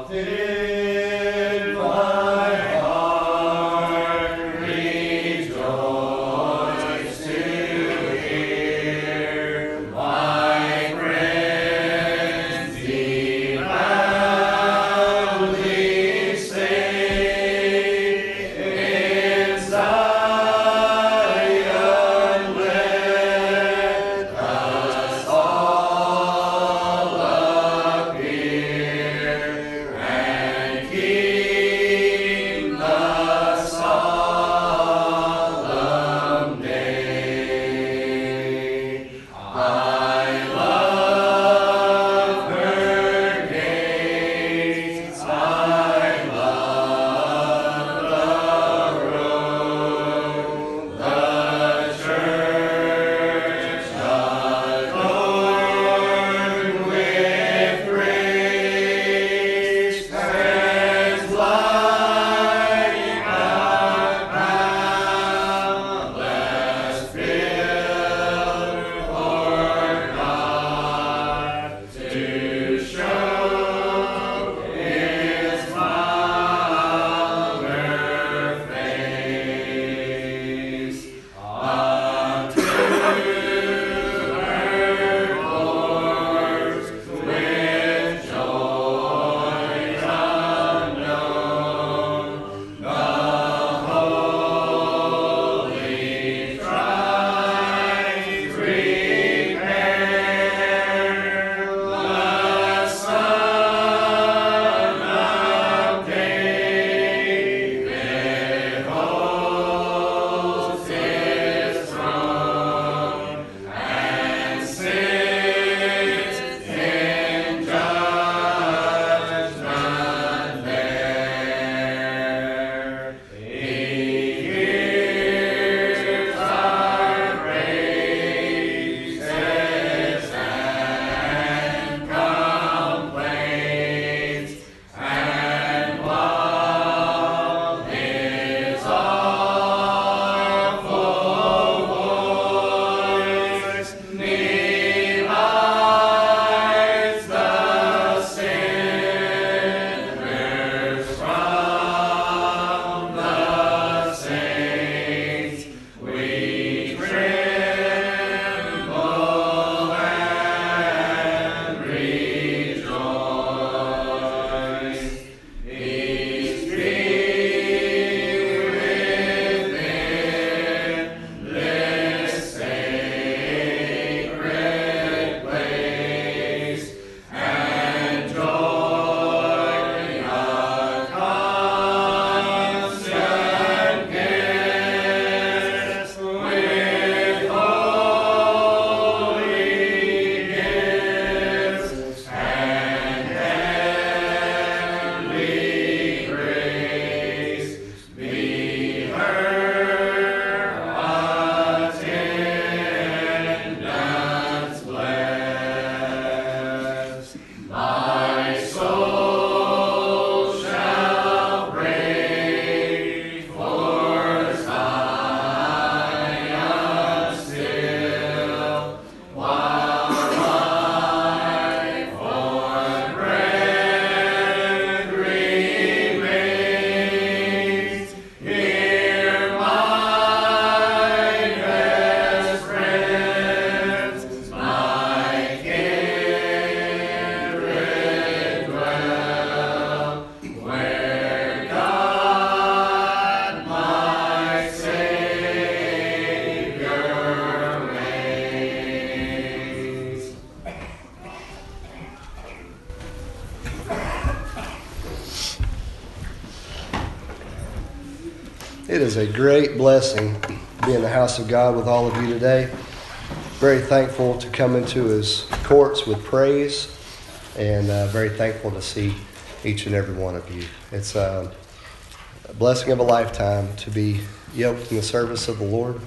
It is a great blessing to be in the house of God with all of you today. Very thankful to come into His courts with praise, and very thankful to see each and every one of you. It's a blessing of a lifetime to be yoked in the service of the Lord,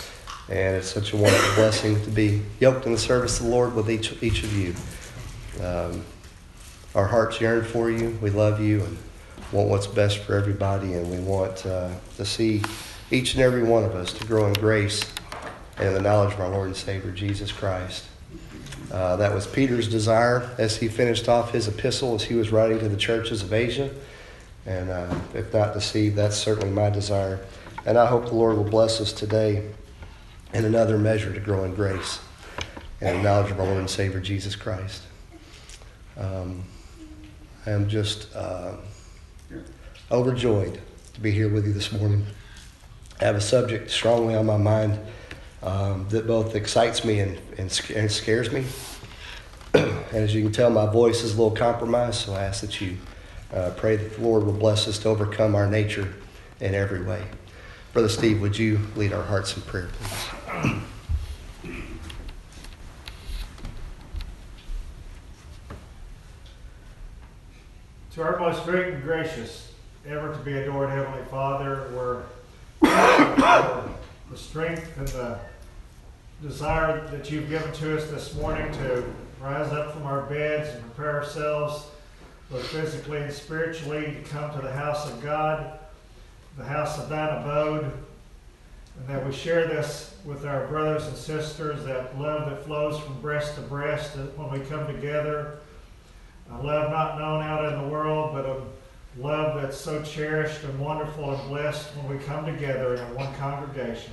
and it's such a wonderful blessing to be yoked in the service of the Lord with each of you. Our hearts yearn for you. We love you and want what's best for everybody, and we want to see each and every one of us to grow in grace and in the knowledge of our Lord and Savior, Jesus Christ. That was Peter's desire as he finished off his epistle as he was writing to the churches of Asia. And if not deceived, that's certainly my desire. And I hope the Lord will bless us today in another measure to grow in grace and knowledge of our Lord and Savior Jesus Christ. I am just overjoyed to be here with you this morning. I have a subject strongly on my mind that both excites me and scares me. And as you can tell, my voice is a little compromised, so I ask that you pray that the Lord will bless us to overcome our nature in every way. Brother Steve, would you lead our hearts in prayer, please? To our most great and gracious, ever to be adored Heavenly Father, we're thankful for the strength and the desire that you've given to us this morning to rise up from our beds and prepare ourselves, both physically and spiritually, to come to the house of God, the house of thine abode, and that we share this with our brothers and sisters, that love that flows from breast to breast when we come together. A love not known out in the world, but a love that's so cherished and wonderful and blessed when we come together in one congregation.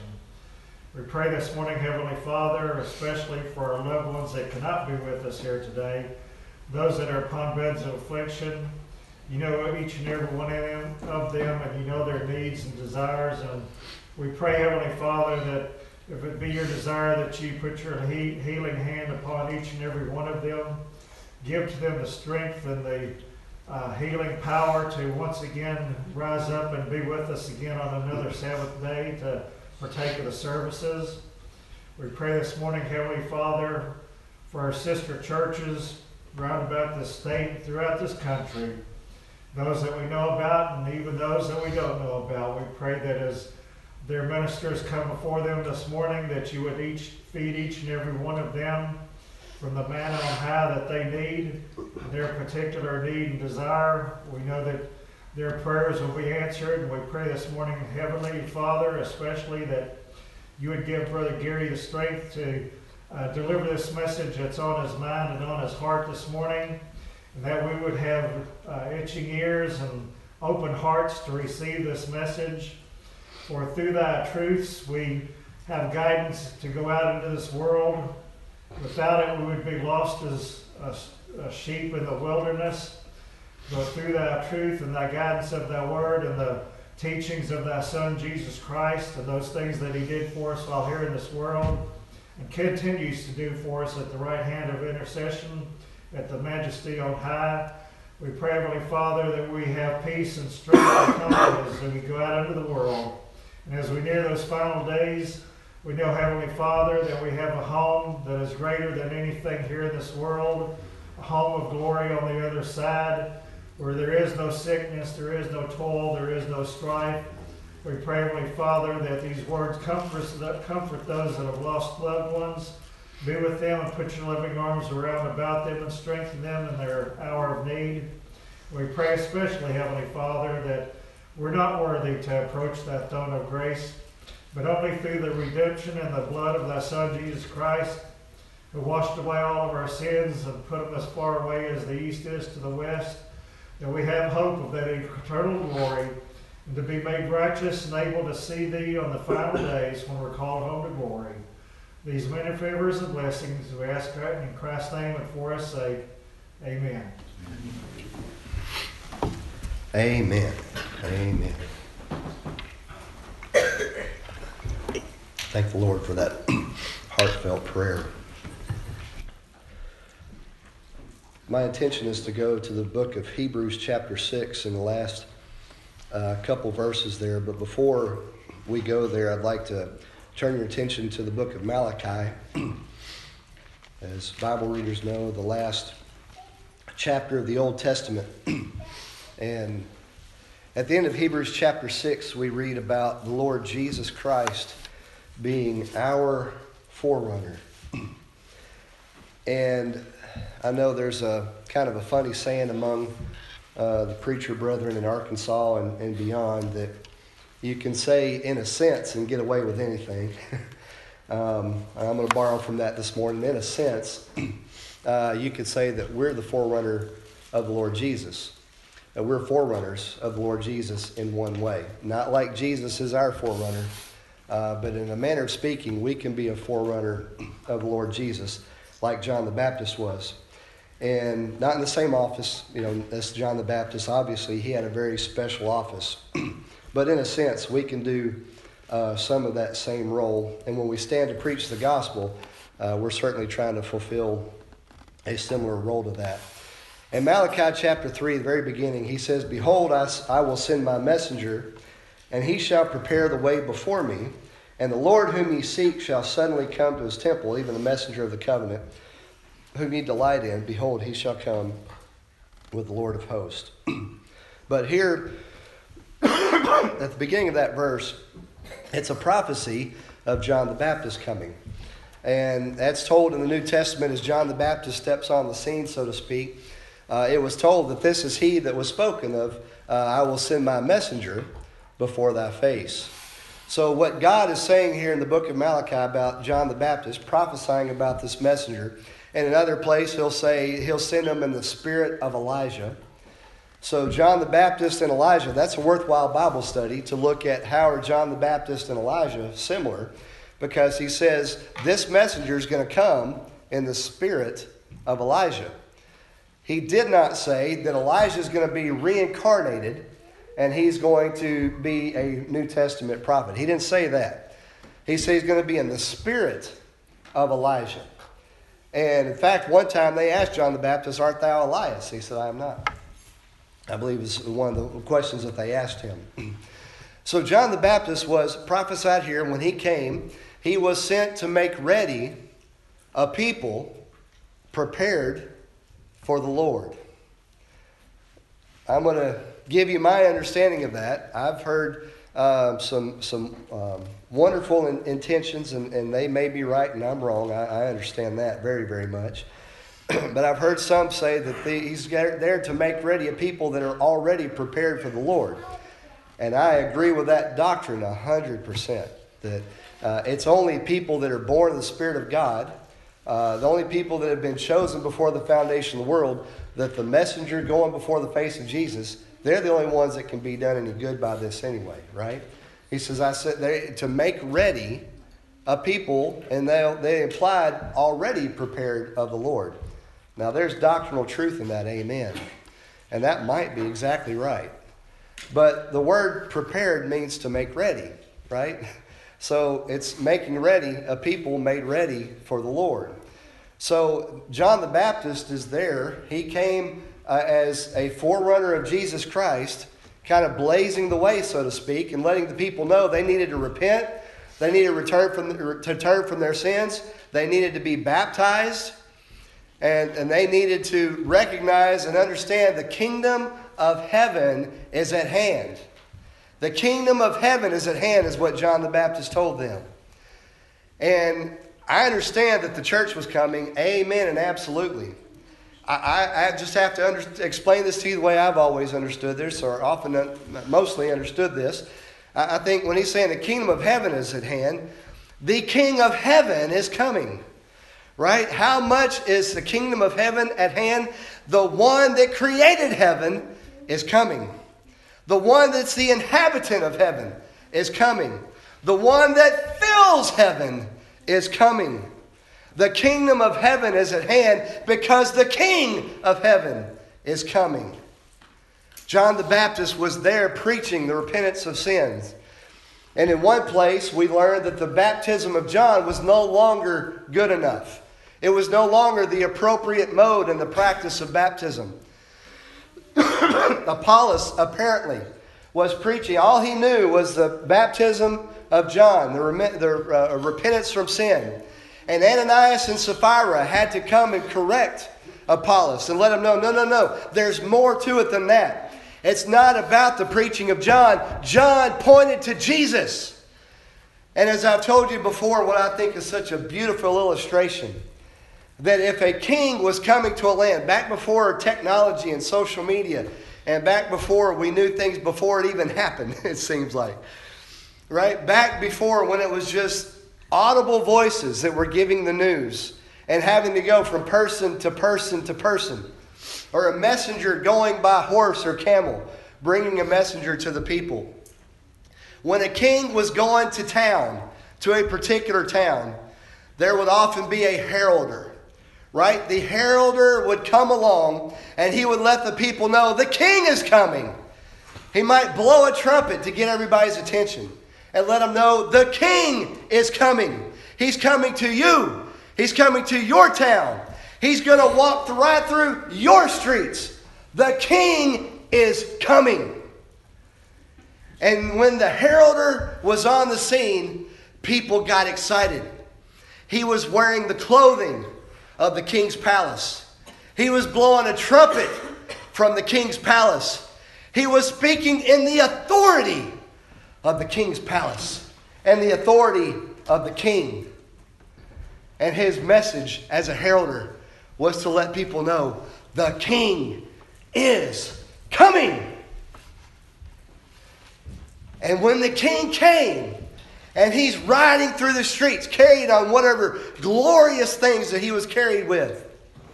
We pray this morning, Heavenly Father, especially for our loved ones that cannot be with us here today, those that are upon beds of affliction. You know each and every one of them, and you know their needs and desires. And we pray, Heavenly Father, that if it be your desire that you put your healing hand upon each and every one of them, give to them the strength and the healing power to once again rise up and be with us again on another Sabbath day to partake of the services. We pray this morning, Heavenly Father, for our sister churches round about this state, throughout this country, those that we know about and even those that we don't know about. We pray that as their ministers come before them this morning, that you would feed each and every one of them from the manna on high that they need, their particular need and desire. We know that their prayers will be answered, and we pray this morning, Heavenly Father, especially that you would give Brother Gary the strength to deliver this message that's on his mind and on his heart this morning, and that we would have itching ears and open hearts to receive this message. For through thy truths we have guidance to go out into this world. Without it, we would be lost as a sheep in the wilderness. But through thy truth and thy guidance of thy word and the teachings of thy Son, Jesus Christ, and those things that he did for us while here in this world, and continues to do for us at the right hand of intercession, at the majesty on high, we pray, Heavenly Father, that we have peace and strength and comfort as we go out into the world. And as we near those final days, we know, Heavenly Father, that we have a home that is greater than anything here in this world, a home of glory on the other side, where there is no sickness, there is no toil, there is no strife. We pray, Heavenly Father, that these words comfort those that have lost loved ones. Be with them and put your loving arms around about them and strengthen them in their hour of need. We pray especially, Heavenly Father, that we're not worthy to approach that throne of grace, but only through the redemption and the blood of thy Son, Jesus Christ, who washed away all of our sins and put them as far away as the east is to the west, that we have hope of that eternal glory, and to be made righteous and able to see thee on the final days when we're called home to glory. These many favors and blessings we ask in Christ's name and for his sake. Amen. Amen. Amen. Thank the Lord for that heartfelt prayer. My intention is to go to the book of Hebrews chapter 6 in the last couple verses there. But before we go there, I'd like to turn your attention to the book of Malachi. As Bible readers know, the last chapter of the Old Testament. And at the end of Hebrews chapter 6, we read about the Lord Jesus Christ being our forerunner. And I know there's a kind of a funny saying among the preacher brethren in Arkansas and beyond that you can say in a sense and get away with anything. I'm going to borrow from that this morning. In a sense, you could say that we're the forerunner of the Lord Jesus. We're forerunners of the Lord Jesus in one way. Not like Jesus is our forerunner, but in a manner of speaking, we can be a forerunner of the Lord Jesus, like John the Baptist was. And not in the same office, as John the Baptist. Obviously, he had a very special office. But in a sense, we can do some of that same role. And when we stand to preach the gospel, we're certainly trying to fulfill a similar role to that. In Malachi chapter 3, the very beginning, he says, "Behold, I will send my messenger, and he shall prepare the way before me. And the Lord whom ye seek shall suddenly come to his temple, even the messenger of the covenant, whom ye delight in. Behold, he shall come with the Lord of hosts." But here, at the beginning of that verse, it's a prophecy of John the Baptist coming. And that's told in the New Testament as John the Baptist steps on the scene, so to speak. It was told that this is he that was spoken of, "I will send my messenger before thy face." So what God is saying here in the book of Malachi about John the Baptist, prophesying about this messenger, and in another place he'll say he'll send him in the spirit of Elijah. So John the Baptist and Elijah, that's a worthwhile Bible study to look at how are John the Baptist and Elijah similar, because he says this messenger is going to come in the spirit of Elijah. He did not say that Elijah is going to be reincarnated and he's going to be a New Testament prophet. He didn't say that. He said he's going to be in the spirit of Elijah. And in fact, one time they asked John the Baptist, "Art thou Elias?" He said, "I am not." I believe it's one of the questions that they asked him. So John the Baptist was prophesied here. When he came, he was sent to make ready a people prepared for the Lord. I'm going to give you my understanding of that. I've heard some wonderful intentions, and they may be right and I'm wrong. I understand that very, very much. But I've heard some say that he's there to make ready a people that are already prepared for the Lord. And I agree with that doctrine 100%. That it's only people that are born of the Spirit of God, the only people that have been chosen before the foundation of the world, that the messenger going before the face of Jesus, they're the only ones that can be done any good by this anyway, right? He says, "I said they to make ready a people," and they implied already prepared of the Lord. Now there's doctrinal truth in that, amen. And that might be exactly right. But the word prepared means to make ready, right? So it's making ready a people made ready for the Lord. So John the Baptist is there. He came as a forerunner of Jesus Christ, kind of blazing the way, so to speak, and letting the people know they needed to repent. They needed to turn from their sins. They needed to be baptized. And they needed to recognize and understand the kingdom of heaven is at hand. The kingdom of heaven is at hand is what John the Baptist told them. And I understand that the church was coming. Amen and absolutely. I just have to explain this to you the way I've always understood this, or often mostly understood this. I think when he's saying the kingdom of heaven is at hand, the King of heaven is coming. Right? How much is the kingdom of heaven at hand? The one that created heaven is coming. The one that's the inhabitant of heaven is coming. The one that fills heaven is coming. The kingdom of heaven is at hand because the King of heaven is coming. John the Baptist was there preaching the repentance of sins. And in one place we learned that the baptism of John was no longer good enough. It was no longer the appropriate mode in the practice of baptism. Apollos apparently was preaching. All he knew was the baptism of John, the repentance from sin. And Ananias and Sapphira had to come and correct Apollos and let him know, no, there's more to it than that. It's not about the preaching of John. John pointed to Jesus. And as I've told you before, what I think is such a beautiful illustration, that if a king was coming to a land, back before technology and social media, and back before we knew things before it even happened, it seems like. Right? Back before when it was just audible voices that were giving the news. and having to go from person to person to person. Or a messenger going by horse or camel, bringing a messenger to the people. When a king was going to town, to a particular town, there would often be a heralder, right? The heralder would come along and he would let the people know the king is coming. He might blow a trumpet to get everybody's attention and let them know the king is coming. He's coming to you. He's coming to your town. He's going to walk right through your streets. The king is coming. And when the heralder was on the scene, people got excited. He was wearing the clothing of the king's palace. He was blowing a trumpet from the king's palace. He was speaking in the authority of the king's palace and the authority of the king. And his message as a heralder was to let people know the king is coming. And when the king came, and he's riding through the streets, carried on whatever glorious things that he was carried with,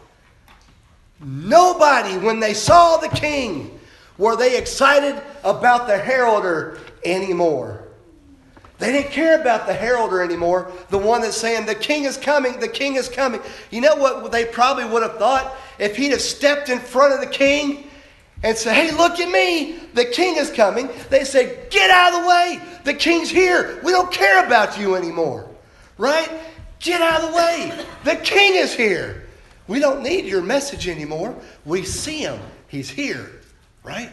nobody, when they saw the king, were they excited about the heralder anymore. They didn't care about the heralder anymore, the one that's saying, the king is coming, the king is coming. You know what they probably would have thought? If he'd have stepped in front of the king and said, hey, look at me, the king is coming. They say, get out of the way. The king's here. We don't care about you anymore. Right? Get out of the way. The king is here. We don't need your message anymore. We see him. He's here. Right?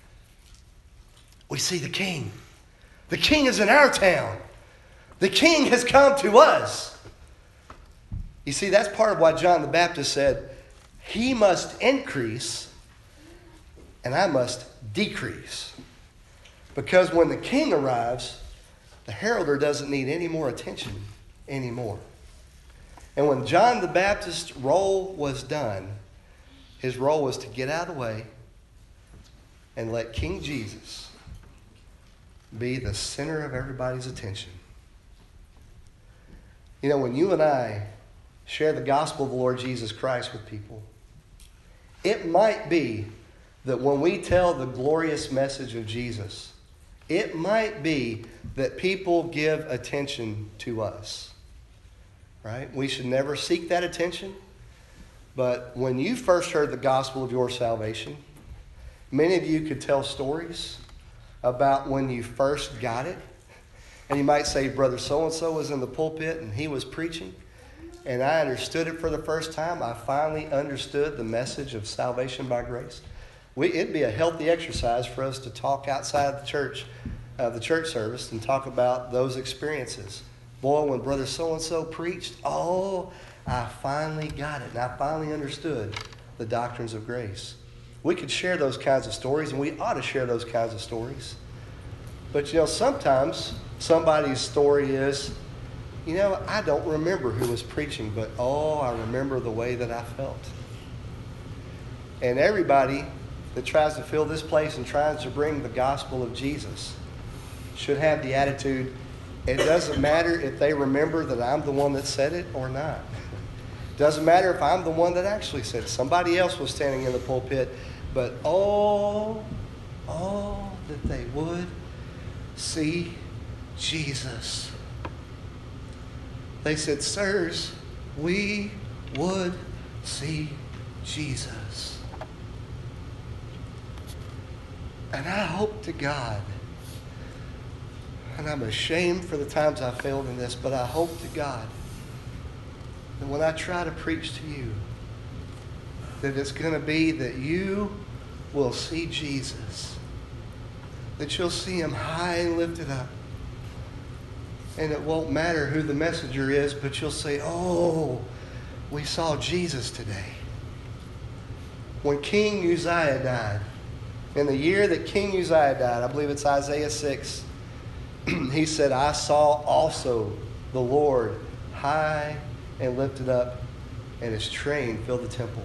We see the king. The king is in our town. The king has come to us. You see, that's part of why John the Baptist said, he must increase and I must decrease. Because when the king arrives, the heralder doesn't need any more attention anymore. And when John the Baptist's role was done, his role was to get out of the way and let King Jesus be the center of everybody's attention. You know, when you and I share the gospel of the Lord Jesus Christ with people, it might be that when we tell the glorious message of Jesus, it might be that people give attention to us. Right? We should never seek that attention. But when you first heard the gospel of your salvation, many of you could tell stories about when you first got it. And you might say, Brother so-and-so was in the pulpit and he was preaching, and I understood it for the first time. I finally understood the message of salvation by grace. It'd be a healthy exercise for us to talk outside of the church service, and talk about those experiences. Boy, when Brother so-and-so preached, I finally got it, and I finally understood the doctrines of grace. We could share those kinds of stories, and we ought to share those kinds of stories. But, sometimes somebody's story is, I don't remember who was preaching, but, I remember the way that I felt. And everybody that tries to fill this place and tries to bring the gospel of Jesus should have the attitude, it doesn't matter if they remember that I'm the one that said it or not. It doesn't matter if I'm the one that actually said it. Somebody else was standing in the pulpit, but that they would see Jesus. They said, sirs, we would see Jesus. And I hope to God, and I'm ashamed for the times I failed in this, but I hope to God that when I try to preach to you, that it's going to be that you will see Jesus, that you'll see him high and lifted up. And it won't matter who the messenger is, but you'll say, we saw Jesus today. When King Uzziah died, in the year that King Uzziah died, I believe it's Isaiah 6, he said, I saw also the Lord high and lifted up, and his train filled the temple.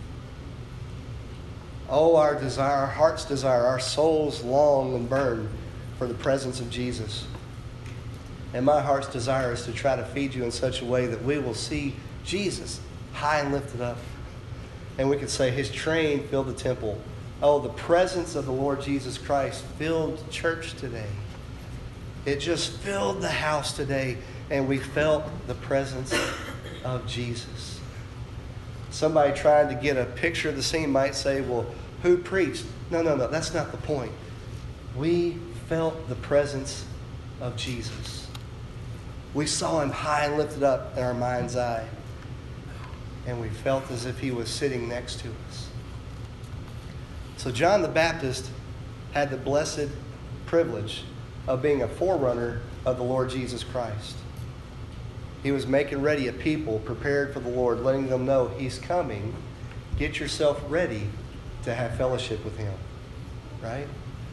Our desire, our heart's desire, our souls long and burn for the presence of Jesus. And my heart's desire is to try to feed you in such a way that we will see Jesus, high and lifted up. And we could say his train filled the temple. Oh, the presence of the Lord Jesus Christ filled church today. It just filled the house today, and we felt the presence of Jesus. Somebody trying to get a picture of the scene might say, well, who preached? No, that's not the point. We felt the presence of Jesus. We saw him high and lifted up in our mind's eye, and we felt as if he was sitting next to us. So John the Baptist had the blessed privilege of being a forerunner of the Lord Jesus Christ. He was making ready a people prepared for the Lord, letting them know he's coming. Get yourself ready to have fellowship with him. Right?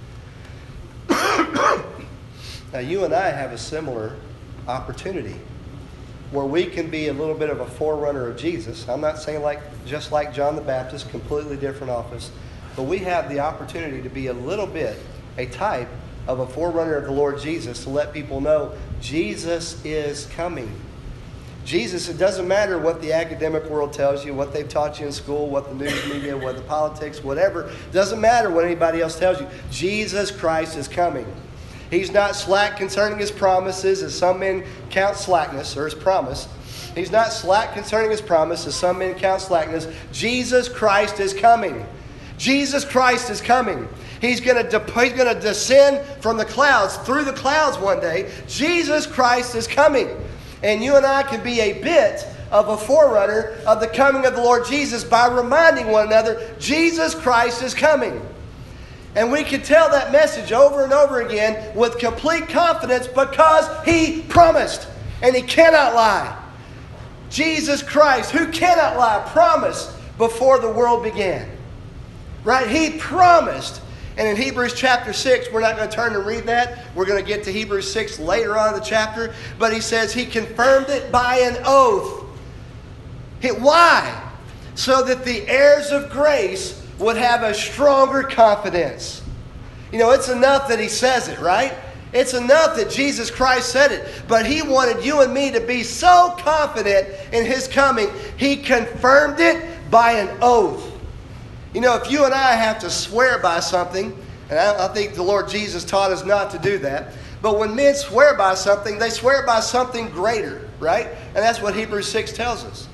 Now you and I have a similar opportunity where we can be a little bit of a forerunner of Jesus. I'm not saying just like John the Baptist, completely different office, but we have the opportunity to be a little bit a type of a forerunner of the Lord Jesus, to let people know Jesus is coming. Jesus, it doesn't matter what the academic world tells you, what they've taught you in school, what the news media, what the politics, whatever. It doesn't matter what anybody else tells you. Jesus Christ is coming. He's not slack concerning his promises, as some men count slackness, or his promise. He's not slack concerning his promise, as some men count slackness. Jesus Christ is coming. Jesus Christ is coming. He's going to descend from the clouds, through the clouds one day. Jesus Christ is coming. And you and I can be a bit of a forerunner of the coming of the Lord Jesus by reminding one another, Jesus Christ is coming. And we can tell that message over and over again with complete confidence because he promised. And he cannot lie. Jesus Christ, who cannot lie, promised before the world began. Right? He promised. And in Hebrews chapter 6, we're not going to turn and read that. We're going to get to Hebrews 6 later on in the chapter. But he says he confirmed it by an oath. Why? So that the heirs of grace would have a stronger confidence. You know, it's enough that he says it, right? It's enough that Jesus Christ said it. But he wanted you and me to be so confident in his coming, he confirmed it by an oath. You know, if you and I have to swear by something, and I think the Lord Jesus taught us not to do that, but when men swear by something, they swear by something greater, right? And that's what Hebrews 6 tells us.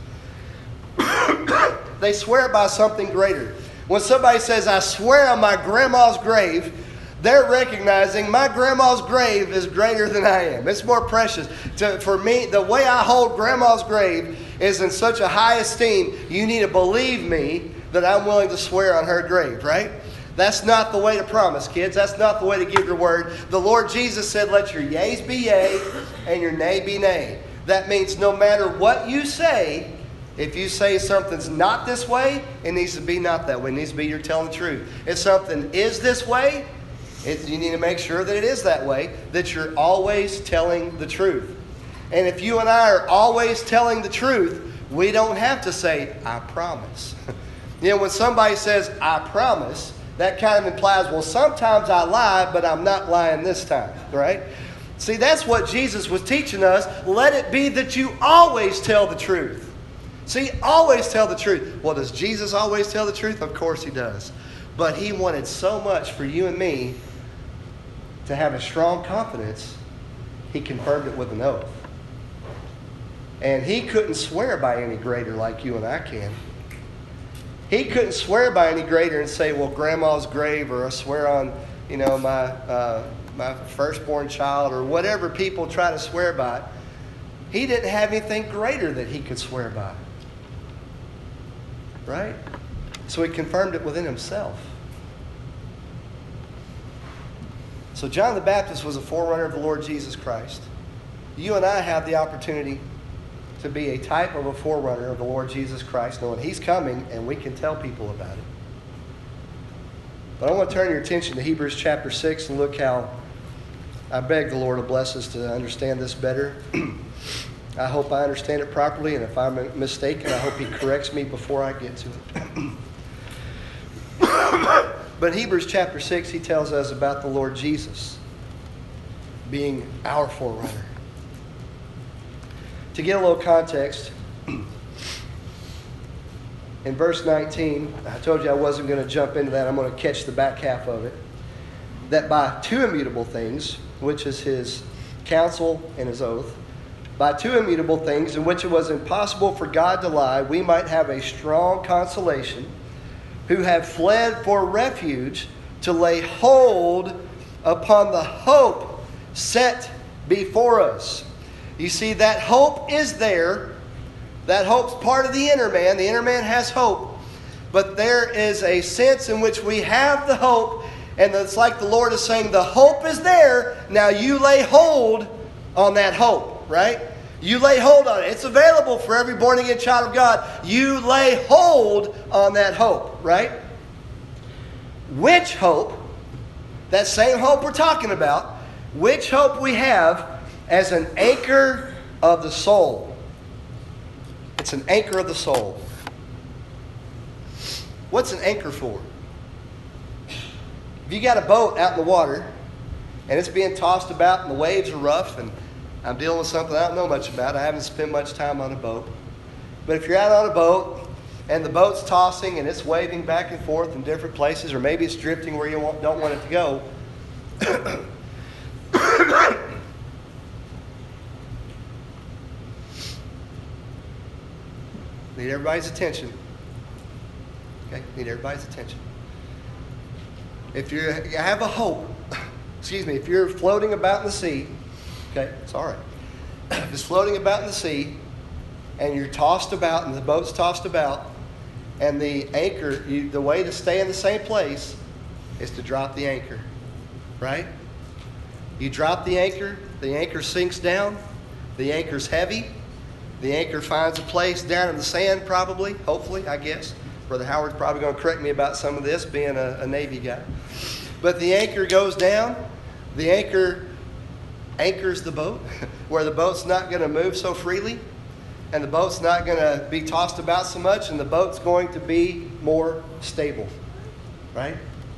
They swear by something greater. When somebody says, I swear on my grandma's grave, they're recognizing my grandma's grave is greater than I am. It's more precious. For me, the way I hold grandma's grave is in such a high esteem, you need to believe me that I'm willing to swear on her grave, right? That's not the way to promise, kids. That's not the way to give your word. The Lord Jesus said, let your yeas be yea and your nay be nay. That means no matter what you say, if you say something's not this way, it needs to be not that way. It needs to be you're telling the truth. If something is this way, you need to make sure that it is that way, that you're always telling the truth. And if you and I are always telling the truth, we don't have to say, I promise. You know, when somebody says, I promise, that kind of implies, well, sometimes I lie, but I'm not lying this time, right? See, that's what Jesus was teaching us. Let it be that you always tell the truth. See, always tell the truth. Well, does Jesus always tell the truth? Of course he does. But he wanted so much for you and me to have a strong confidence, he confirmed it with an oath. And he couldn't swear by any greater like you and I can. He couldn't swear by any greater and say, well, grandma's grave, or I swear on, you know, my firstborn child, or whatever people try to swear by. He didn't have anything greater that he could swear by. Right? So he confirmed it within himself. So John the Baptist was a forerunner of the Lord Jesus Christ. You and I have the opportunity to be a type of a forerunner of the Lord Jesus Christ, knowing he's coming and we can tell people about it. But I want to turn your attention to Hebrews chapter 6 and look how I beg the Lord to bless us to understand this better. I hope I understand it properly, and if I'm mistaken, I hope he corrects me before I get to it. But Hebrews chapter 6, he tells us about the Lord Jesus being our forerunner. To get a little context, in verse 19, I told you I wasn't going to jump into that. I'm going to catch the back half of it. That by two immutable things, which is his counsel and his oath, by two immutable things in which it was impossible for God to lie, we might have a strong consolation, who have fled for refuge to lay hold upon the hope set before us. You see, that hope is there. That hope's part of the inner man. The inner man has hope. But there is a sense in which we have the hope, and it's like the Lord is saying, the hope is there. Now you lay hold on that hope, right? You lay hold on it. It's available for every born-again child of God. You lay hold on that hope, right? Which hope, that same hope we're talking about, which hope we have as an anchor of the soul. It's an anchor of the soul. What's an anchor for? If you got a boat out in the water and it's being tossed about and the waves are rough and I'm dealing with something I don't know much about, I haven't spent much time on a boat. But if you're out on a boat and the boat's tossing and it's waving back and forth in different places, or maybe it's drifting where you don't want it to go, need everybody's attention. Okay? Need everybody's attention. If you have a hope, if you're floating about in the sea, okay, it's all right. If it's floating about in the sea and you're tossed about and the boat's tossed about and the anchor, the way to stay in the same place is to drop the anchor, right? You drop the anchor sinks down, the anchor's heavy, the anchor finds a place down in the sand probably, hopefully, I guess. Brother Howard's probably going to correct me about some of this, being a Navy guy. But the anchor goes down, the anchor anchors the boat, where the boat's not going to move so freely, and the boat's not going to be tossed about so much, and the boat's going to be more stable, right?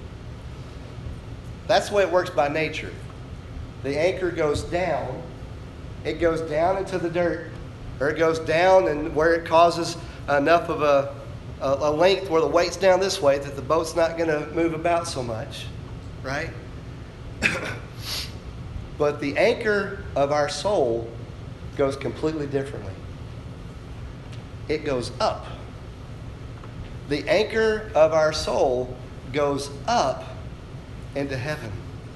That's the way it works by nature. The anchor goes down. It goes down into the dirt, or it goes down and where it causes enough of a length where the weight's down this way that the boat's not going to move about so much, right? But the anchor of our soul goes completely differently. It goes up. The anchor of our soul goes up into heaven.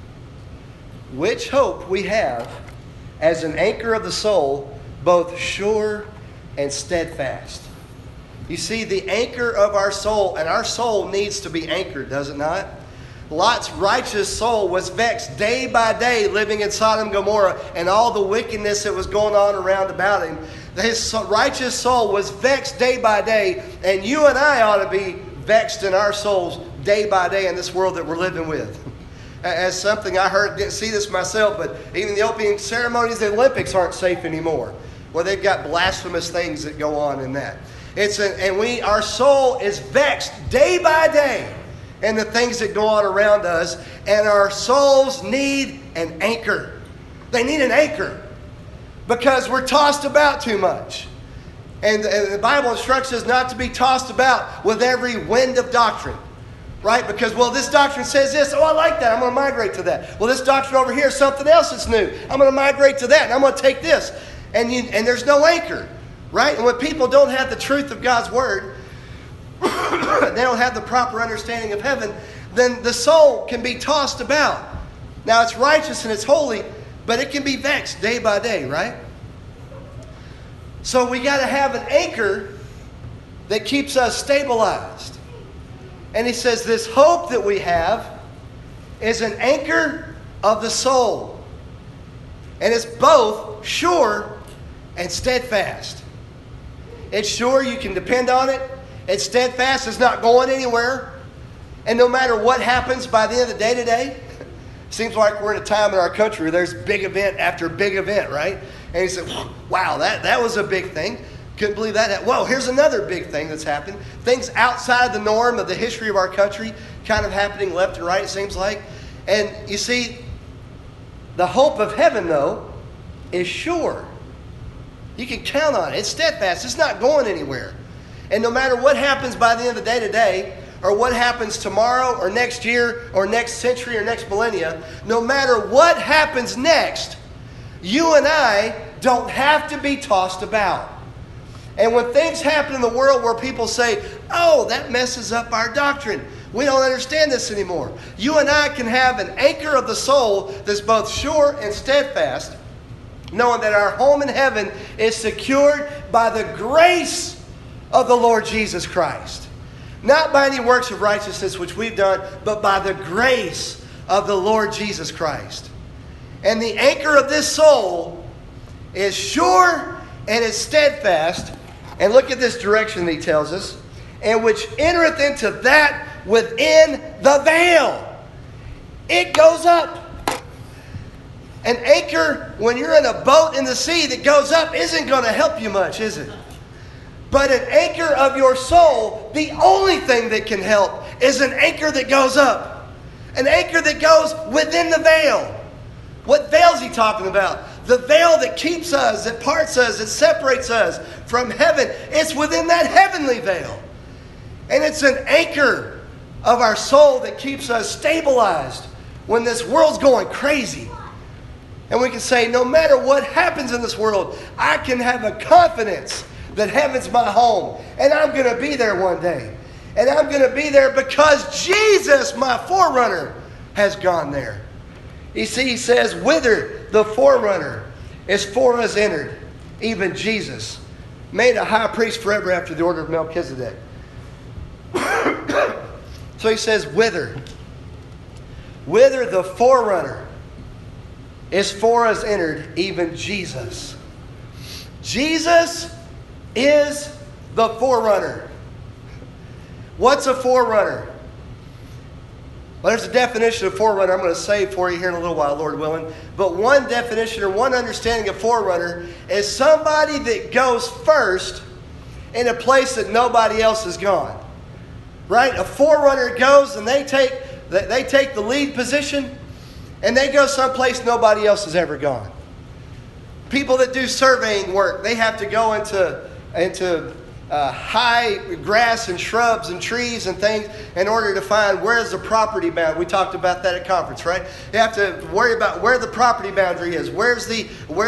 Which hope we have as an anchor of the soul, both sure and steadfast. You see, the anchor of our soul, and our soul needs to be anchored, does it not? Lot's righteous soul was vexed day by day living in Sodom and Gomorrah and all the wickedness that was going on around about him. His righteous soul was vexed day by day, and you and I ought to be vexed in our souls day by day in this world that we're living with. As something I heard, didn't see this myself, but even the opening ceremonies, the Olympics aren't safe anymore, where they've got blasphemous things that go on in that. Our soul is vexed day by day in the things that go on around us, and our souls need an anchor. They need an anchor because we're tossed about too much. And the Bible instructs us not to be tossed about with every wind of doctrine. Right? Because, well, this doctrine says this. Oh, I like that. I'm going to migrate to that. Well, this doctrine over here is something else that's new. I'm going to migrate to that, and I'm going to take this. And there's no anchor. Right? And when people don't have the truth of God's Word, they don't have the proper understanding of heaven, then the soul can be tossed about. Now, it's righteous and it's holy, but it can be vexed day by day, right? So we got to have an anchor that keeps us stabilized. And he says this hope that we have is an anchor of the soul. And it's both sure and steadfast. It's sure, you can depend on it. It's steadfast, it's not going anywhere. And no matter what happens by the end of the day today, seems like we're in a time in our country where there's big event after big event, right? And he said, wow, that was a big thing. Couldn't believe that. Whoa, here's another big thing that's happened. Things outside the norm of the history of our country kind of happening left and right, it seems like. And you see, the hope of heaven, though, is sure. You can count on it. It's steadfast. It's not going anywhere. And no matter what happens by the end of the day today, or what happens tomorrow, or next year, or next century, or next millennia, no matter what happens next, you and I don't have to be tossed about. And when things happen in the world where people say, oh, that messes up our doctrine, we don't understand this anymore, you and I can have an anchor of the soul that's both sure and steadfast, knowing that our home in heaven is secured by the grace of the Lord Jesus Christ. Not by any works of righteousness which we've done, but by the grace of the Lord Jesus Christ. And the anchor of this soul is sure and is steadfast. And look at this direction that he tells us. And which entereth into that within the veil. It goes up. An anchor, when you're in a boat in the sea that goes up, isn't going to help you much, is it? But an anchor of your soul, the only thing that can help is an anchor that goes up. An anchor that goes within the veil. What veil is he talking about? The veil that keeps us, that parts us, that separates us from heaven. It's within that heavenly veil. And it's an anchor of our soul that keeps us stabilized when this world's going crazy. And we can say, no matter what happens in this world, I can have a confidence that heaven's my home. And I'm going to be there one day. And I'm going to be there because Jesus, my forerunner, has gone there. You see, he says, whither the forerunner is for us entered, even Jesus, made a high priest forever after the order of Melchizedek. So he says, whither the forerunner is for us entered, even Jesus. Jesus is the forerunner. What's a forerunner? Well, there's a definition of forerunner I'm going to say for you here in a little while, Lord willing. But one definition or one understanding of forerunner is somebody that goes first in a place that nobody else has gone. Right? A forerunner goes and they take the lead position and they go someplace nobody else has ever gone. People that do surveying work, they have to go into high grass and shrubs and trees and things in order to find where's the property boundary. We talked about that at conference, right? You have to worry about where the property boundary is. Where's the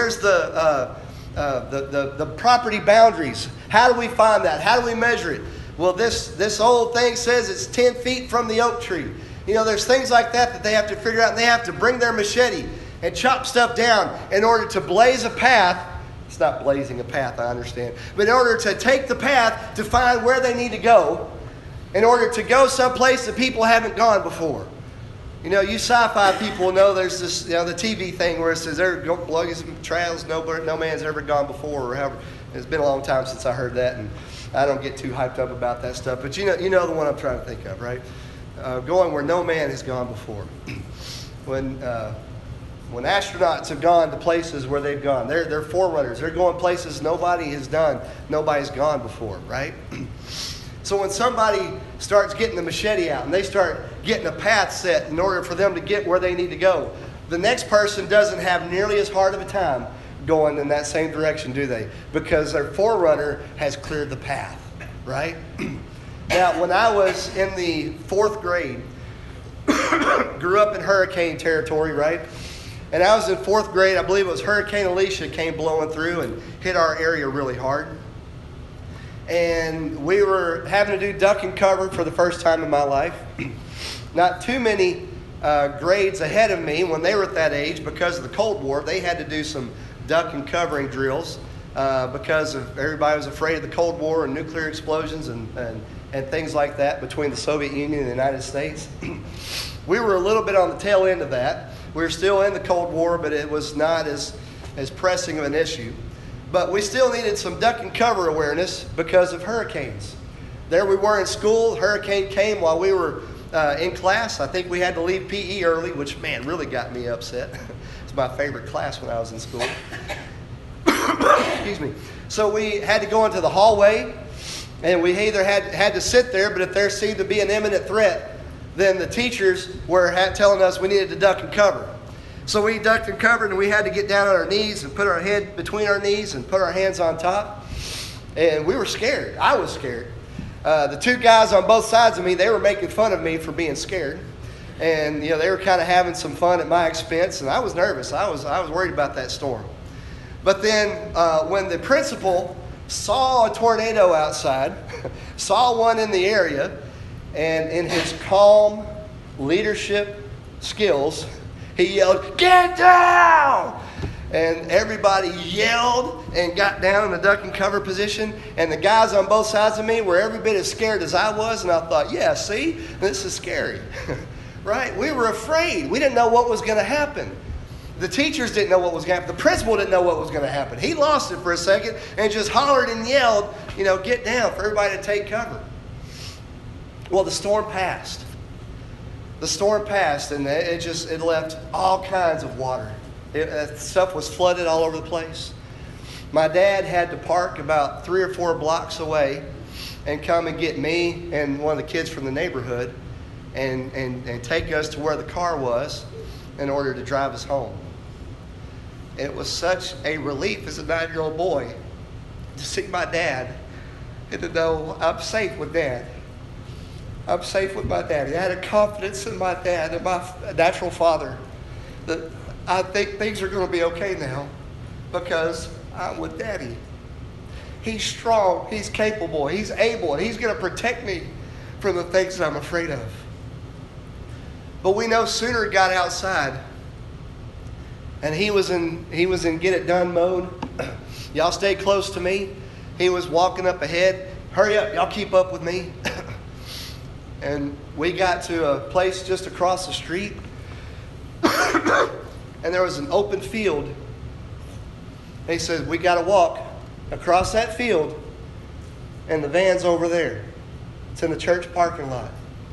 property boundaries? How do we find that? How do we measure it? Well, this old thing says it's 10 feet from the oak tree. You know, there's things like that they have to figure out, and they have to bring their machete and chop stuff down in order to blaze a path. It's not blazing a path, I understand. But in order to take the path to find where they need to go, in order to go someplace that people haven't gone before. You know, you sci-fi people know there's this, the TV thing where it says there are luggage trails no man's ever gone before, or however. It's been a long time since I heard that, and I don't get too hyped up about that stuff. But you know the one I'm trying to think of, right? Going where no man has gone before. When astronauts have gone to places where they've gone, they're forerunners. They're going places nobody has done, nobody's gone before, right? So when somebody starts getting the machete out and they start getting a path set in order for them to get where they need to go, the next person doesn't have nearly as hard of a time going in that same direction, do they? Because their forerunner has cleared the path, right? Now, when I was in the 4th grade, grew up in hurricane territory, right? And I was in 4th grade. I believe it was Hurricane Alicia came blowing through and hit our area really hard. And we were having to do duck and cover for the first time in my life. Not too many grades ahead of me when they were at that age, because of the Cold War, they had to do some duck and covering drills because of everybody was afraid of the Cold War and nuclear explosions and things like that between the Soviet Union and the United States. We were a little bit on the tail end of that. We were still in the Cold War, but it was not as pressing of an issue. But we still needed some duck and cover awareness because of hurricanes. There we were in school. The hurricane came while we were in class. I think we had to leave PE early, which, man, really got me upset. It's my favorite class when I was in school. Excuse me. So we had to go into the hallway, and we either had to sit there, but if there seemed to be an imminent threat, then the teachers were telling us we needed to duck and cover. So we ducked and covered, and we had to get down on our knees and put our head between our knees and put our hands on top. And we were scared. I was scared. The two guys on both sides of me, they were making fun of me for being scared. And, they were kind of having some fun at my expense. And I was nervous. I was worried about that storm. But then when the principal saw a tornado outside, saw one in the area, and in his calm leadership skills, he yelled, "Get down!" And everybody yelled and got down in a duck and cover position. And the guys on both sides of me were every bit as scared as I was. And I thought, yeah, see, this is scary. Right? We were afraid. We didn't know what was going to happen. The teachers didn't know what was going to happen. The principal didn't know what was going to happen. He lost it for a second and just hollered and yelled, get down, for everybody to take cover. Well, the storm passed. The storm passed, and it left all kinds of water. Stuff was flooded all over the place. My dad had to park about 3 or 4 blocks away and come and get me and one of the kids from the neighborhood and take us to where the car was in order to drive us home. It was such a relief as a 9-year-old boy to see my dad and to know I'm safe with Dad. I'm safe with my dad. I had a confidence in my dad and my natural father that I think things are going to be okay now because I'm with Daddy. He's strong, he's capable, he's able, and he's going to protect me from the things that I'm afraid of. But we know sooner he got outside and he was in get it done mode. Y'all stay close to me. He was walking up ahead. Hurry up, y'all keep up with me. And we got to a place just across the street. And there was an open field. And he said, we got to walk across that field, and the van's over there. It's in the church parking lot.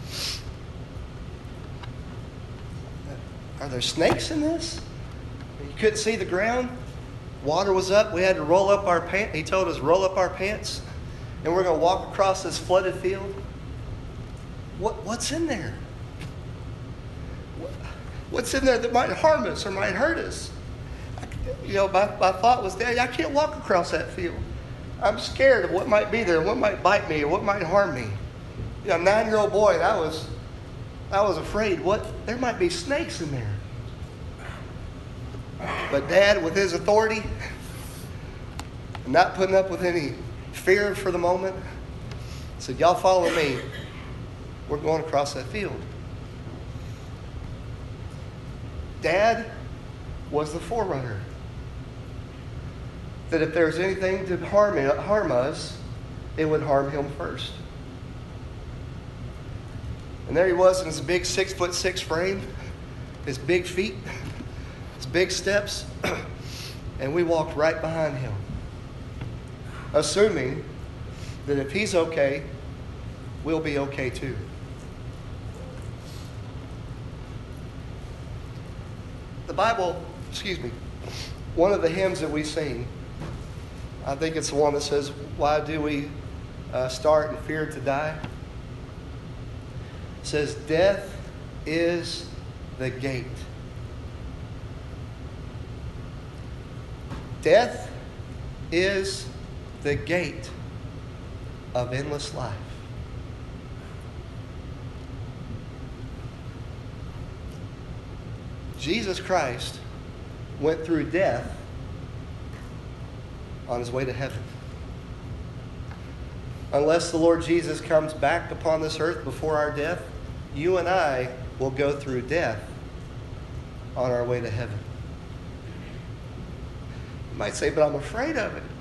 Are there snakes in this? You couldn't see the ground. Water was up. We had to roll up our pants. He told us, roll up our pants, and we're going to walk across this flooded field. What's in there? What's in there that might harm us or might hurt us? My thought was, Daddy, I can't walk across that field. I'm scared of what might be there, what might bite me, or what might harm me. A 9-year-old boy, and I was afraid. There might be snakes in there. But Dad, with his authority, not putting up with any fear for the moment, said, y'all follow me. We're going across that field. Dad was the forerunner. That if there was anything to harm us, it would harm him first. And there he was in his big 6'6" frame, his big feet, his big steps, and we walked right behind him, assuming that if he's okay, we'll be okay too. The Bible, one of the hymns that we sing, I think it's the one that says, why do we start in fear to die? It says, death is the gate. Death is the gate of endless life. Jesus Christ went through death on his way to heaven. Unless the Lord Jesus comes back upon this earth before our death, you and I will go through death on our way to heaven. You might say, but I'm afraid of it.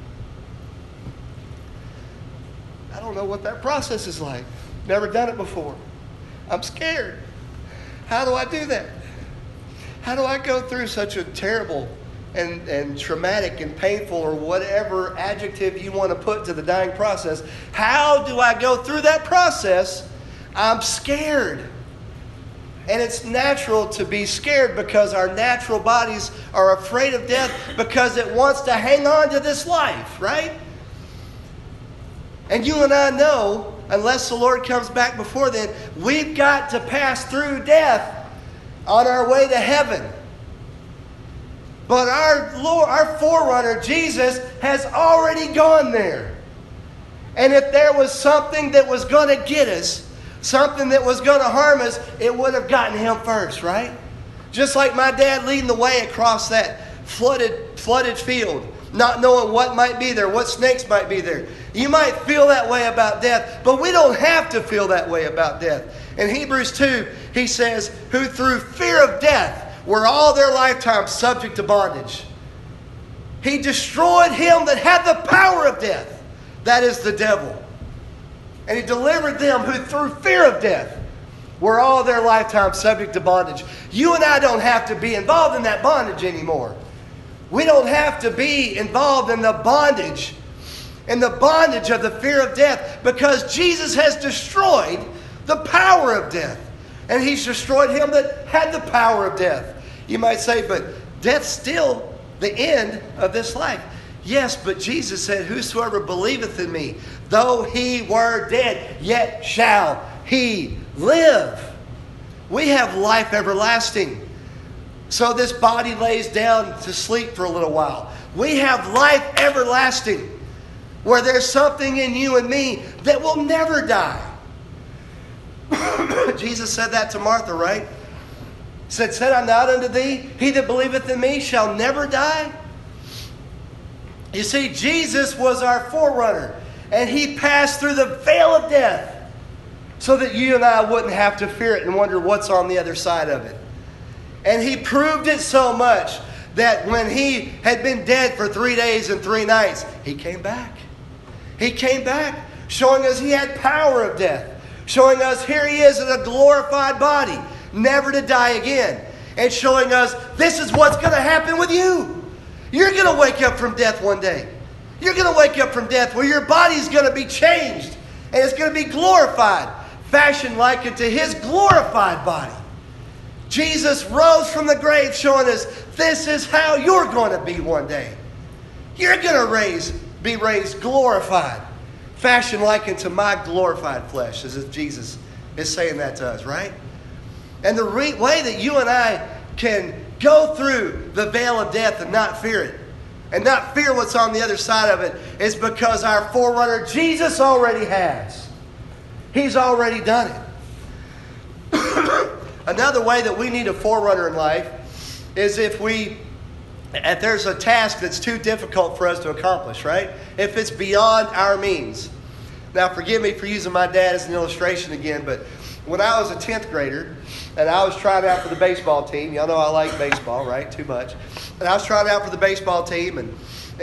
I don't know what that process is like. Never done it before. I'm scared. How do I do that? How do I go through such a terrible and traumatic and painful or whatever adjective you want to put to the dying process? How do I go through that process? I'm scared. And it's natural to be scared because our natural bodies are afraid of death because it wants to hang on to this life, right? And you and I know, unless the Lord comes back before then, we've got to pass through death on our way to heaven. But our Lord, our forerunner, Jesus, has already gone there. And if there was something that was going to get us, something that was going to harm us, it would have gotten him first, right? Just like my dad leading the way across that flooded field, not knowing what might be there, what snakes might be there. You might feel that way about death, but we don't have to feel that way about death. In Hebrews 2, he says, who through fear of death were all their lifetime subject to bondage. He destroyed him that had the power of death. That is the devil. And he delivered them who through fear of death were all their lifetime subject to bondage. You and I don't have to be involved in that bondage anymore. We don't have to be involved in the bondage of the fear of death, because Jesus has destroyed the power of death. And he's destroyed him that had the power of death. You might say, but death's still the end of this life. Yes, but Jesus said, whosoever believeth in me, though he were dead, yet shall he live. We have life everlasting. So this body lays down to sleep for a little while. We have life everlasting, where there's something in you and me that will never die. Jesus said that to Martha, right? He said I not unto thee, he that believeth in me shall never die? You see, Jesus was our forerunner, and he passed through the veil of death so that you and I wouldn't have to fear it and wonder what's on the other side of it. And he proved it so much that when he had been dead for 3 days and 3 nights, he came back. He came back, showing us he had power of death, showing us here he is in a glorified body, never to die again, and showing us this is what's going to happen with you. You're going to wake up from death one day. You're going to wake up from death where your body's going to be changed, and it's going to be glorified, fashioned like it to his glorified body. Jesus rose from the grave, showing us this is how you're going to be one day. You're going to be raised glorified, fashioned like into my glorified flesh, as if Jesus is saying that to us, right? And the way that you and I can go through the veil of death and not fear it, and not fear what's on the other side of it, is because our forerunner Jesus already has. He's already done it. Another way that we need a forerunner in life is if there's a task that's too difficult for us to accomplish, right? If it's beyond our means. Now, forgive me for using my dad as an illustration again, but when I was a 10th grader and I was trying out for the baseball team, y'all know I like baseball, right? Too much. And I was trying out for the baseball team, and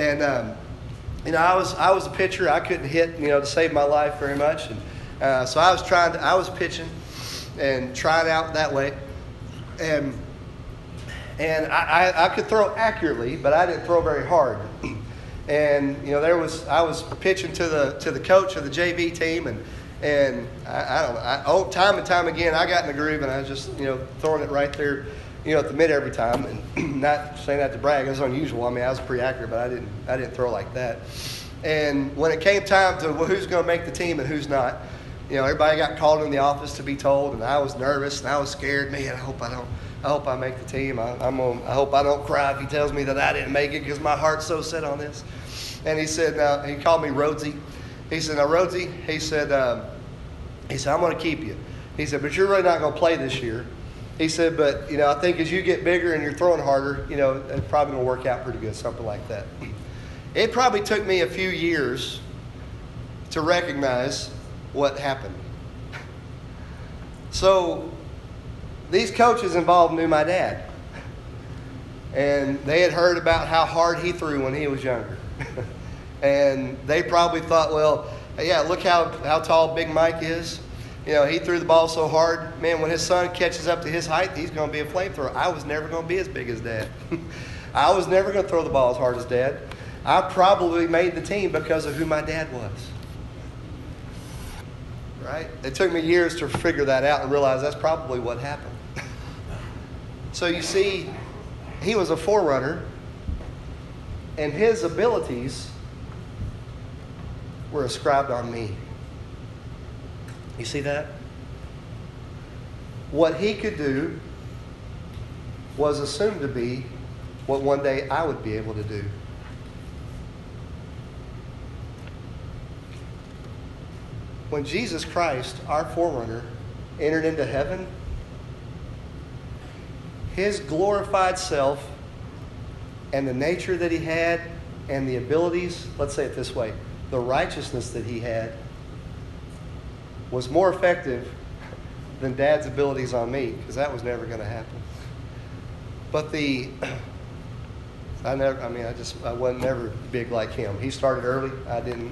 I was a pitcher. I couldn't hit, to save my life very much, and so I was pitching and trying out that way, and I could throw accurately, but I didn't throw very hard. And I was pitching to the coach of the JV team, and time and time again I got in the groove, and I was just throwing it right there, at the mid every time, and not saying that to brag. It was unusual. I mean, I was pretty accurate, but I didn't throw like that. And when it came time to who's going to make the team and who's not, everybody got called in the office to be told, and I was nervous and I was scared. Man, I hope I make the team. I hope I don't cry if he tells me that I didn't make it, because my heart's so set on this. And he said, he called me Rhodesy. He said, now Rhodesy, he said, I'm going to keep you. He said, but you're really not going to play this year. He said, but I think as you get bigger and you're throwing harder, it's probably going to work out pretty good, something like that. It probably took me a few years to recognize what happened. So these coaches involved knew my dad, and they had heard about how hard he threw when he was younger. And they probably thought, well, yeah, look how tall Big Mike is. He threw the ball so hard. Man, when his son catches up to his height, he's going to be a flamethrower. I was never going to be as big as Dad. I was never going to throw the ball as hard as Dad. I probably made the team because of who my dad was. Right? It took me years to figure that out and realize that's probably what happened. So you see, he was a forerunner, and his abilities were ascribed on me. You see that? What he could do was assumed to be what one day I would be able to do. when Jesus Christ, our forerunner, entered into heaven, his glorified self and the nature that he had and the abilities, let's say it this way, the righteousness that he had was more effective than Dad's abilities on me, because that was never going to happen. But I wasn't never big like him. He started early. I didn't.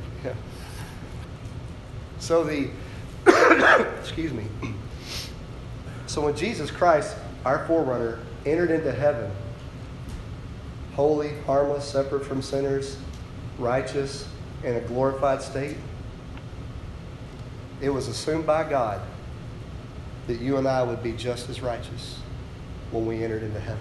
So excuse me. So when Jesus Christ, our forerunner, entered into heaven, holy, harmless, separate from sinners, righteous, in a glorified state, it was assumed by God that you and I would be just as righteous when we entered into heaven.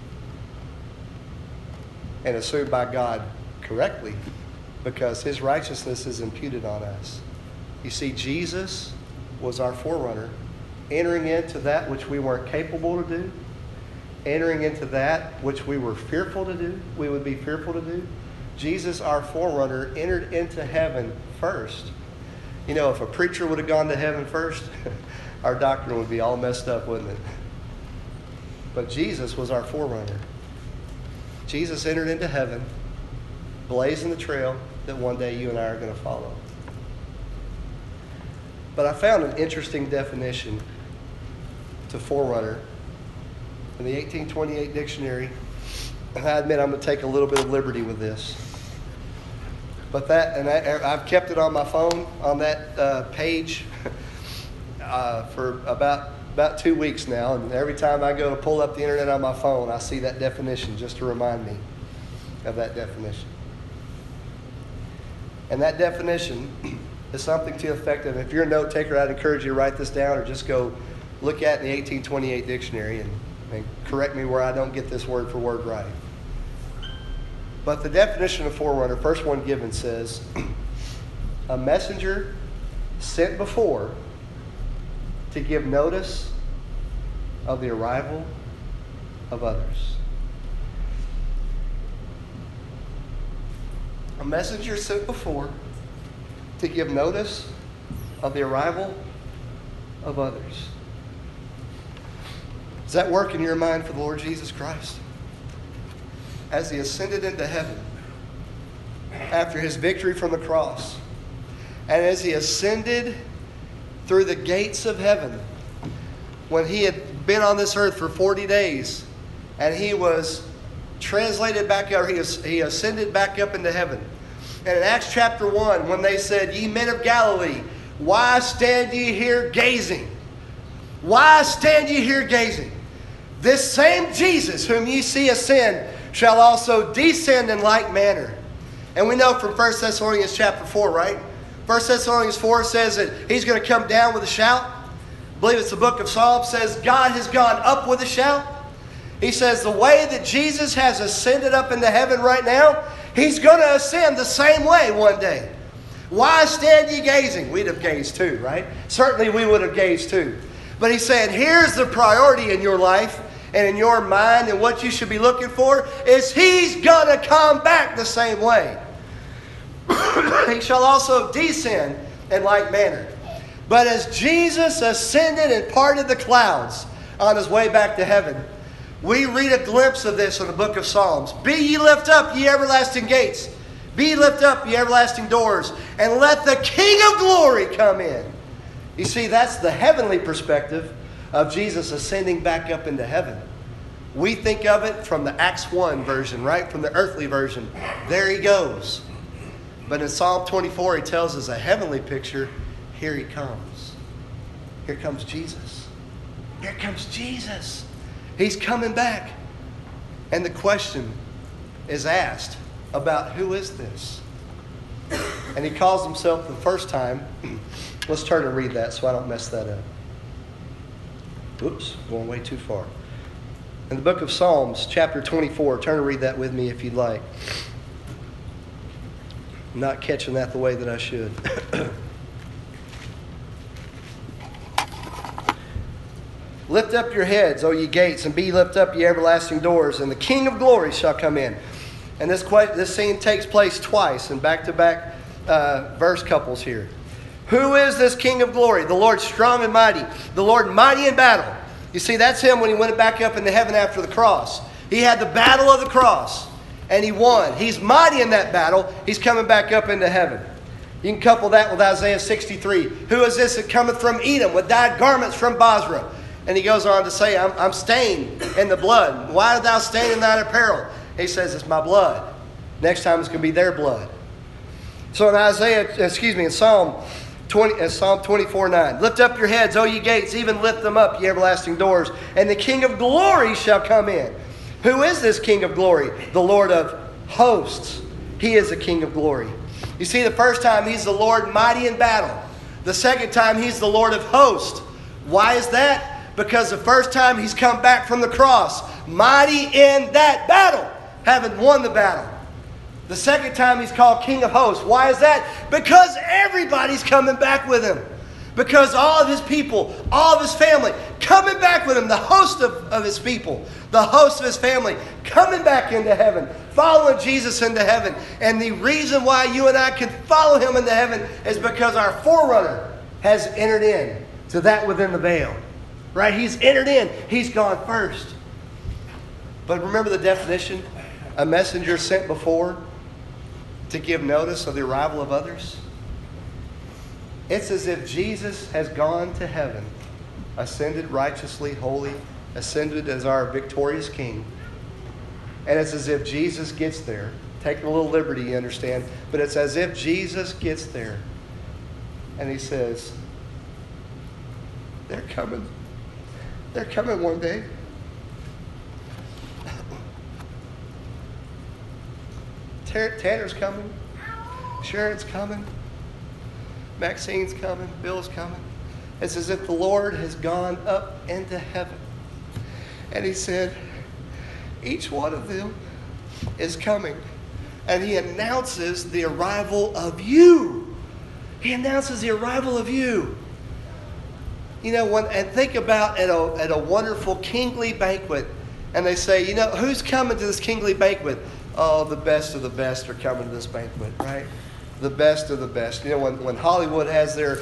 And assumed by God correctly, because his righteousness is imputed on us. You see, Jesus was our forerunner, entering into that which we weren't capable to do, entering into that which we were fearful to do, we would be fearful to do. Jesus, our forerunner, entered into heaven first. You know, if a preacher would have gone to heaven first, our doctrine would be all messed up, wouldn't it? But Jesus was our forerunner. Jesus entered into heaven, blazing the trail that one day you and I are going to follow. But I found an interesting definition to forerunner in the 1828 dictionary. I admit I'm going to take a little bit of liberty with this. But I've kept it on my phone on that page for about 2 weeks now, and every time I go to pull up the internet on my phone, I see that definition just to remind me of that definition. And that definition is something to the effect of, if you're a note taker, I'd encourage you to write this down or just go look at the 1828 dictionary and correct me where I don't get this word for word right. But the definition of forerunner, first one given, says, a messenger sent before to give notice of the arrival of others. A messenger sent before to give notice of the arrival of others. Does that work in your mind for the Lord Jesus Christ? As he ascended into heaven after his victory from the cross, and as he ascended through the gates of heaven, when he had been on this earth for 40 days, and he was translated back up, he ascended back up into heaven. And in Acts chapter 1, when they said, "Ye men of Galilee, why stand ye here gazing? Why stand ye here gazing? This same Jesus whom ye see ascend shall also descend in like manner." And we know from 1 Thessalonians chapter 4, right? 1 Thessalonians 4 says that he's going to come down with a shout. I believe it's the book of Psalms says God has gone up with a shout. He says the way that Jesus has ascended up into heaven right now, he's going to ascend the same way one day. Why stand ye gazing? We'd have gazed too, right? Certainly we would have gazed too. But he's saying here's the priority in your life and in your mind, and what you should be looking for is he's going to come back the same way. He shall also descend in like manner. But as Jesus ascended and parted the clouds on his way back to heaven, we read a glimpse of this in the book of Psalms. Be ye lift up, ye everlasting gates. Be ye lift up, ye everlasting doors, and let the King of glory come in. You see, that's the heavenly perspective of Jesus ascending back up into heaven. We think of it from the Acts 1 version, right? From the earthly version. There he goes. But in Psalm 24, he tells us a heavenly picture. Here he comes. Here comes Jesus. Here comes Jesus. He's coming back. And the question is asked about who is this? And he calls himself the first time. Let's turn and read that so I don't mess that up. Oops, going way too far. In the book of Psalms, chapter 24, turn and read that with me if you'd like. I'm not catching that the way that I should. Lift up your heads, O ye gates, and be lift up, ye everlasting doors, and the King of glory shall come in. And this scene takes place twice in back-to-back verse couples here. Who is this King of glory? The Lord strong and mighty. The Lord mighty in battle. You see, that's him when he went back up into heaven after the cross. He had the battle of the cross, and he won. He's mighty in that battle. He's coming back up into heaven. You can couple that with Isaiah 63. Who is this that cometh from Edom with dyed garments from Basra? And he goes on to say, I'm stained in the blood. Why art thou stained in thine apparel? He says, it's my blood. Next time it's going to be their blood. So in Psalm 24:9, lift up your heads, O ye gates, even lift them up, ye everlasting doors, and the King of glory shall come in. Who is this King of glory? The Lord of hosts. He is the King of glory. You see, the first time he's the Lord mighty in battle. The second time he's the Lord of hosts. Why is that? Because the first time he's come back from the cross, mighty in that battle, having won the battle. The second time he's called King of hosts. Why is that? Because everybody's coming back with him. Because all of his people, all of his family, coming back with him. The host of his people, the host of his family, coming back into heaven, following Jesus into heaven. And the reason why you and I can follow him into heaven is because our forerunner has entered in to that within the veil. Right? He's entered in. He's gone first. But remember the definition? A messenger sent before to give notice of the arrival of others. It's as if Jesus has gone to heaven, ascended righteously, holy, ascended as our victorious King. And it's as if Jesus gets there. Taking a little liberty, you understand. But it's as if Jesus gets there. And he says, they're coming. They're coming one day. Tanner's coming. Sharon's coming. Maxine's coming. Bill's coming. It's as if the Lord has gone up into heaven. And he said, each one of them is coming. And he announces the arrival of you. He announces the arrival of you. You know, and think about at a wonderful kingly banquet. And they say, you know, who's coming to this kingly banquet? Oh, the best of the best are coming to this banquet, right? The best of the best. You know, when Hollywood has their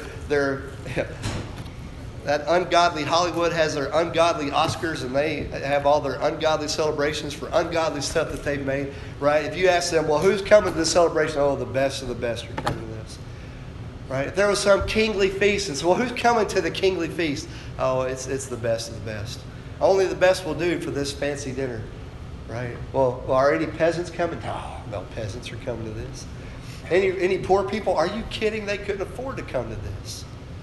that ungodly Hollywood has their ungodly Oscars, and they have all their ungodly celebrations for ungodly stuff that they've made, right? If you ask them, well, who's coming to this celebration? Oh, the best of the best are coming to this, right? If there was some kingly feast, and so, well, who's coming to the kingly feast? Oh, it's the best of the best. Only the best will do for this fancy dinner. Right? Well, are any peasants coming? No peasants are coming to this. Any poor people? Are you kidding? They couldn't afford to come to this.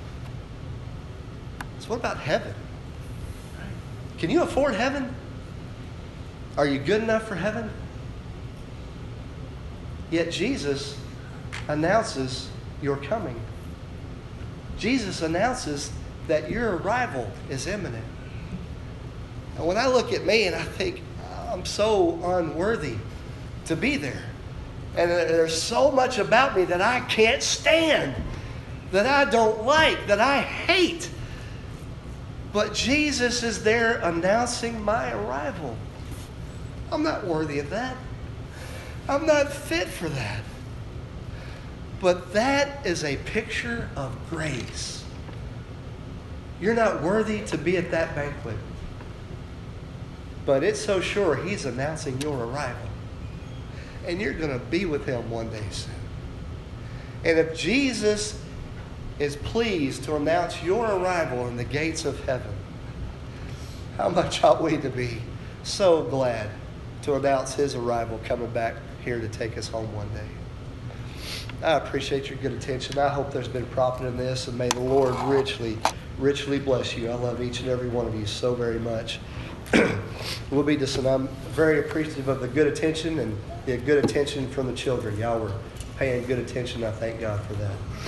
So what about heaven? Can you afford heaven? Are you good enough for heaven? Yet Jesus announces your coming. Jesus announces that your arrival is imminent. And when I look at me and I think, I'm so unworthy to be there. And there's so much about me that I can't stand, that I don't like, that I hate. But Jesus is there announcing my arrival. I'm not worthy of that. I'm not fit for that. But that is a picture of grace. You're not worthy to be at that banquet. But it's so sure he's announcing your arrival. And you're going to be with him one day soon. And if Jesus is pleased to announce your arrival in the gates of heaven, how much ought we to be so glad to announce his arrival coming back here to take us home one day. I appreciate your good attention. I hope there's been profit in this, and may the Lord richly, richly bless you. I love each and every one of you so very much. We'll be just, and I'm very appreciative of the good attention and the good attention from the children. Y'all were paying good attention. I thank God for that.